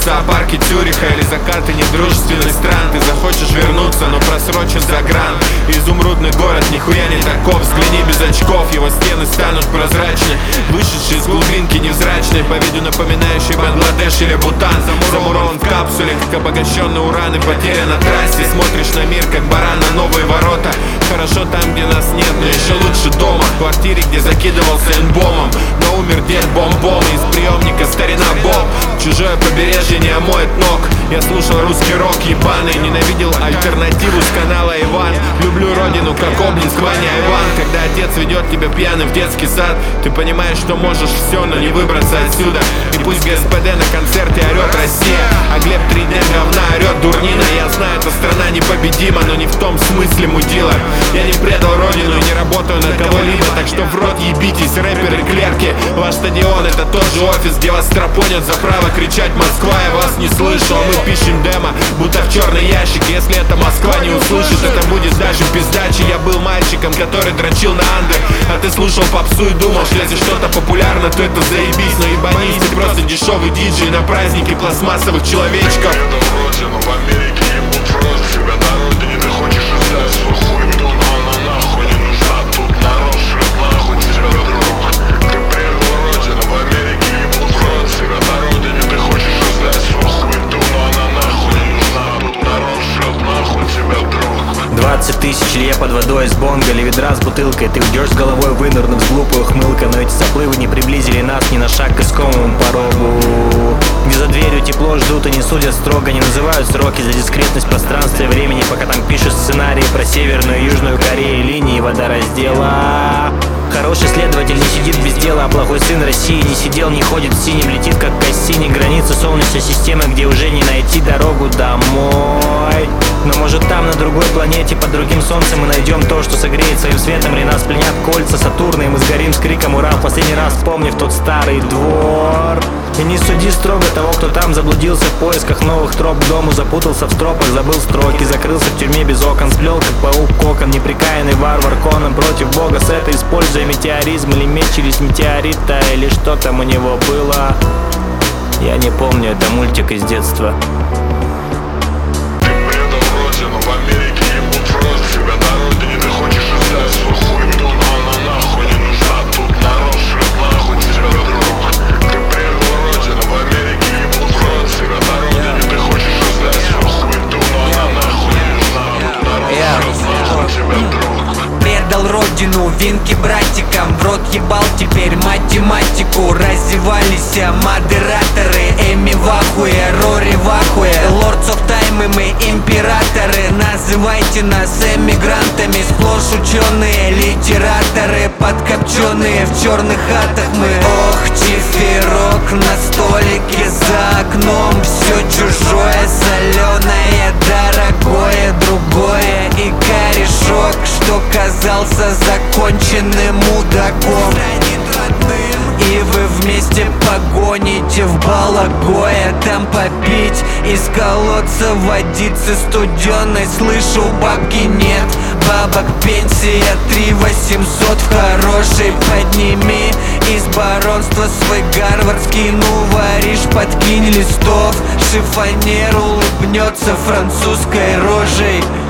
зоопарке Цюриха или закаты недружественных стран. Ты захочешь вернуться, но просрочен за гран. Изумрудный город нихуя не таков. Взгляни без очков, его стены станут прозрачны. Вышедший из глубинки невзрачный, по виду напоминающий Бангладеш или Бутан. Замурован в капсуле, как обогащенный уран, и потерян на трассе. Смотришь на мир, как баран на новые ворота. Хорошо там, где нас нет, но еще лучше дома. В квартире, где закидывался энбомом, но умер дед бомбом. Из приемника старина Боб. Чужое побережье не омоет ног. Я слушал русский рок ебаный, ненавидел альтернативу с канала Иван. Люблю родину, как Обнинск, Ваня Иван. Когда отец ведет тебя пьяным в детский сад, ты понимаешь, что можешь все, но не выбраться отсюда. И пусть ГСПД на концерте орет Россия, а Глеб 3 дня говна орет дурнина. Я знаю, эта страна непобедима, но не в том смысле, мудила. Я не предал родину и не работаю на кого-либо, так что в рот ебитесь, рэперы, клерки. Ваш стадион — это тот же офис, где вас стропонят за право кричать «Москва», я вас не слышу. А мы пишем демо, будто в черный ящик. Если это Москва не услышит, это будет даже пиздачи. Я был мальчиком, который дрочил на андер, а ты слушал попсу и думал, что если что-то популярно, то это заебись. Но ебанись, ты просто дешевый диджей на празднике пластмассовых человечков. В Америке ебут рост, себя на родине ты хочешь издать свой хуй, но она нахуй не нужна. Тут народ шлет нахуй тебя, друг. Ты предал родину, в Америке ебут рост, себя на родине ты хочешь издать свой хуй, но она нахуй не нужна. Тут народ шлет нахуй тебя, друг. 20 тысяч лье под водой из бонга или ведра с бутылкой. Ты уйдешь с головой, вынырнув с глупой ухмылкой. Но эти заплывы не приблизили нас ни на шаг к искомому порогу, где за дверью тепло ждут и не судят строго. Не называют сроки за дискретность пространства и времени, пока там пишут сценарии про Северную и Южную Корею, линии водораздела. Хороший следователь не сидит без дела, а плохой сын России не сидел, не ходит синим, летит как Кассини. Границы Солнечной системы, где уже не найти дорогу домой. Но может там, на другой планете, под другим солнцем мы найдем то, что согреет своим светом, или нас пленят кольца Сатурна, и мы сгорим с криком «Ура!», в последний раз вспомнив тот старый двор. И не суди строго того, кто там заблудился в поисках новых троп к дому, запутался в стропах, забыл строки, закрылся в тюрьме без окон, сплел как паук кокон, неприкаянный варвар Конан против бога с этой, используя метеоризм или меч через метеорита, или что там у него было. Я не помню, это мультик из детства. Ты предал родину, в Америке ебут рост, себя на родине ты хочешь издать свой хуй, но она нахуй не нужна. Тут народ шлет нахуй тебя, друг. Ты предал родину, в Америке ебут рост, себя на родине ты хочешь издать свой хуй, но она нахуй не нужна. Тут народ шлет нахуй тебя, друг. Предал родину, винки братикам, в рот ебал теперь математику. Раздевались модераторы, Эми в ахуе, Рори в ахуе. Lords of Time, и мы императоры. Называйте нас эмигрантами, сплошь ученые, литераторы, подкопченые в черных хатах мы. Ох, чиферок на столике за окном, все чужое, соленое, дорогое, другое. И корешок, что казался законченным мудаком, и вы вместе погоните в Балагое. Там попить из колодца водицы студеной. Слышу, бабки нет, бабок пенсия 3800 в хорошей. Подними из баронства свой гарвардский, ну варишь, подкинь листов. Шифонер улыбнется французской рожей.